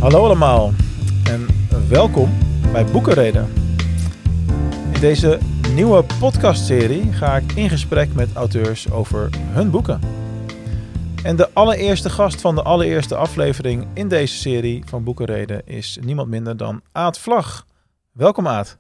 Hallo allemaal en welkom bij Boekenreden. In deze nieuwe podcastserie ga ik in gesprek met auteurs over hun boeken. En de allereerste gast van de allereerste aflevering in deze serie van Boekenreden is niemand minder dan Aad Vlag. Welkom Aad.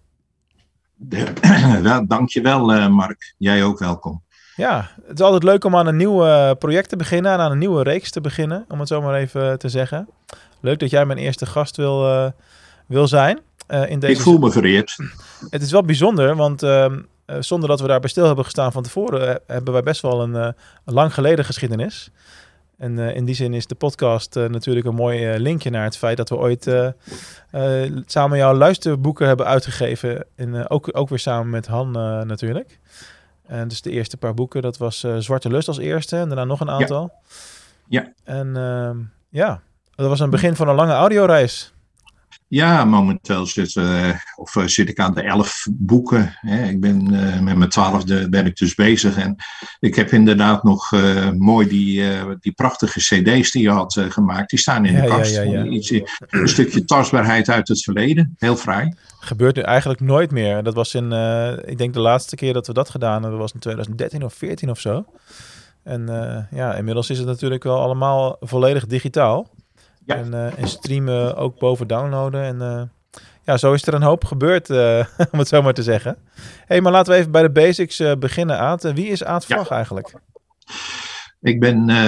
Dankjewel Mark, jij ook welkom. Ja, het is altijd leuk om aan een nieuw project te beginnen en aan een nieuwe reeks te beginnen, om het zo maar even te zeggen. Leuk dat jij mijn eerste gast wil zijn. In deze... Ik voel me vereerd. Het is wel bijzonder, want zonder dat we daarbij stil hebben gestaan van tevoren, hebben wij best wel een lang geleden geschiedenis. En in die zin is de podcast natuurlijk een mooi linkje naar het feit dat we ooit samen jouw luisterboeken hebben uitgegeven. En ook weer samen met Han natuurlijk. En dus de eerste paar boeken, dat was Zwarte Lust als eerste en daarna nog een aantal. Ja. En dat was een begin van een lange audioreis. Ja, momenteel zit ik aan de 11 boeken. Ik ben met mijn 12e ben ik dus bezig. En ik heb inderdaad nog mooi die prachtige cd's die je had gemaakt. Die staan in de kast. Ja. Een stukje tastbaarheid uit het verleden. Heel fraai. Gebeurt nu eigenlijk nooit meer. Dat was ik denk de laatste keer dat we dat gedaan hebben, dat was in 2013 of 14 of zo. En inmiddels is het natuurlijk wel allemaal volledig digitaal. Ja. En streamen ook boven downloaden. En zo is er een hoop gebeurd, om het zo maar te zeggen. Hey, maar laten we even bij de basics beginnen, Aad. Wie is Aad Vlag eigenlijk? Ik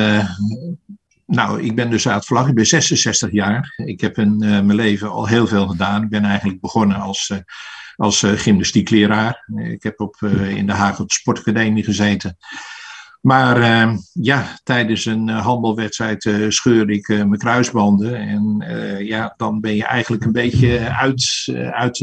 ben dus Aad Vlag. Ik ben 66 jaar. Ik heb in mijn leven al heel veel gedaan. Ik ben eigenlijk begonnen als gymnastiekleraar. Ik heb in Den Haag op de sportacademie gezeten. Maar tijdens een handbalwedstrijd scheurde ik mijn kruisbanden. En dan ben je eigenlijk een beetje uit